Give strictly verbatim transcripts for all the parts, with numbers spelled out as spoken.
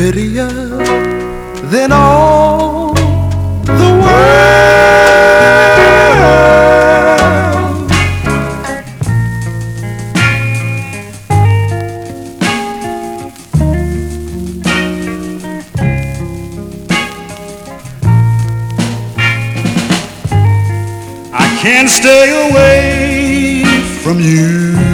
prettier than all the world. I can't stay away from you.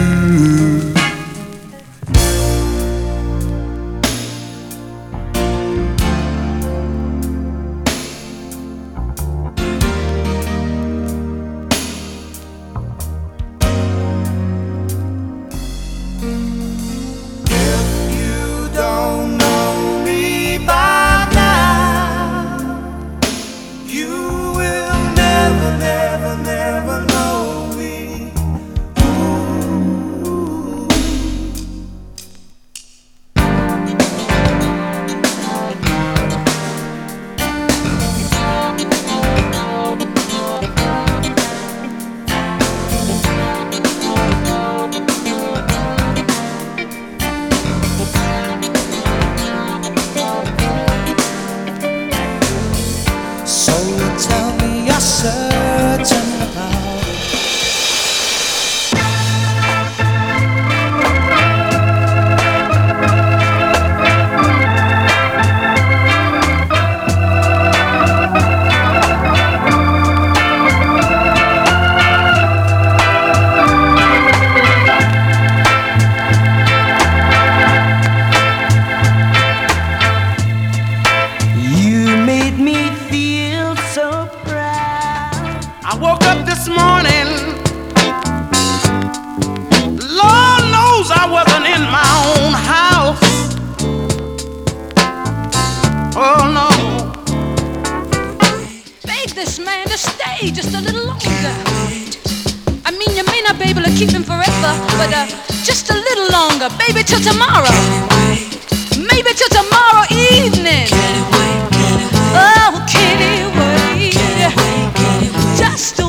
So tell me you're certain about it. You made me feel so proud. I woke up this morning, Lord knows I wasn't in my own house. Oh no. Beg this man to stay just a little longer. I mean, you may not be able to keep him forever, but uh, just a little longer. Baby, till tomorrow. Maybe till tomorrow evening. Oh, can he wait? Just